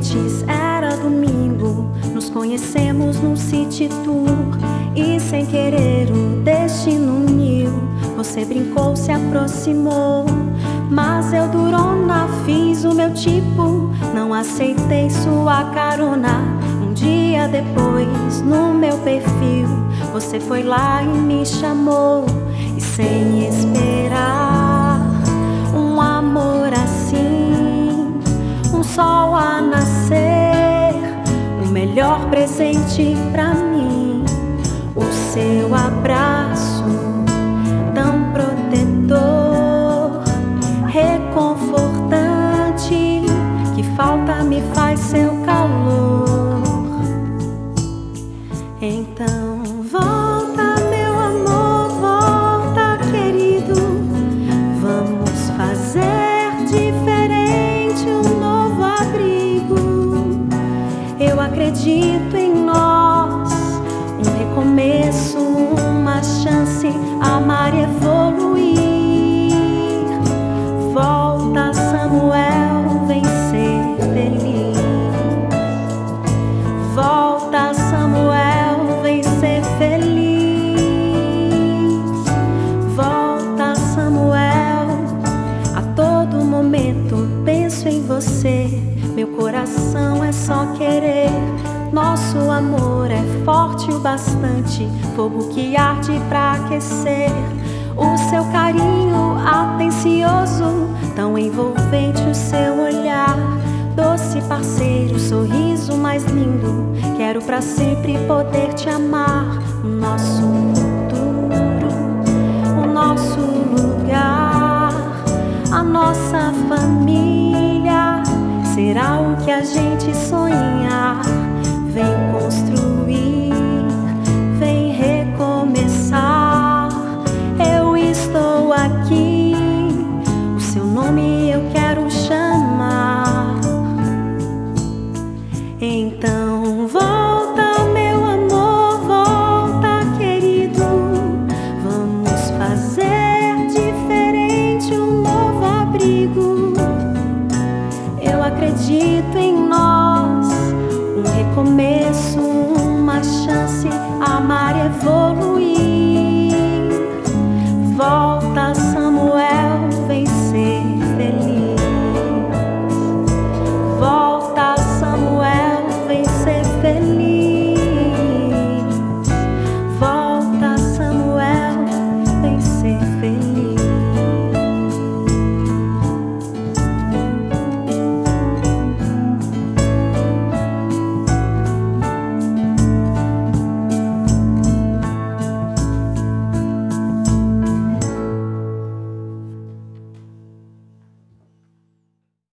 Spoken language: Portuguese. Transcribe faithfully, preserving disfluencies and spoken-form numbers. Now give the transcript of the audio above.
Antes era domingo, nos conhecemos num city tour, e sem querer o destino uniu. Você brincou, se aproximou, mas eu durona, fiz o meu tipo, não aceitei sua carona. Um dia depois, no meu perfil, você foi lá e me chamou, e sem esperar um amor assim, um sol a nascer, o melhor presente pra mim, o seu abraço tão protetor, reconfortante, que falta me faz seu calor. Então volta, meu amor, volta, querido, vamos fazer diferente um novo abrigo. Eu acredito em nós, um recomeço, uma chance, amar e evoluir. Volta, Samuel, vem ser feliz. Volta, Samuel, vem ser feliz. Volta, Samuel, a todo momento penso em você. Meu coração é só querer. Nosso amor é forte o bastante, fogo que arde pra aquecer. O seu carinho atencioso, tão envolvente o seu olhar. Doce parceiro, sorriso mais lindo, quero pra sempre poder te amar. O nosso futuro, o nosso lugar, a nossa família será o que a gente sonhar. Vem construir, vem recomeçar. Eu estou aqui, o seu nome eu quero chamar. Então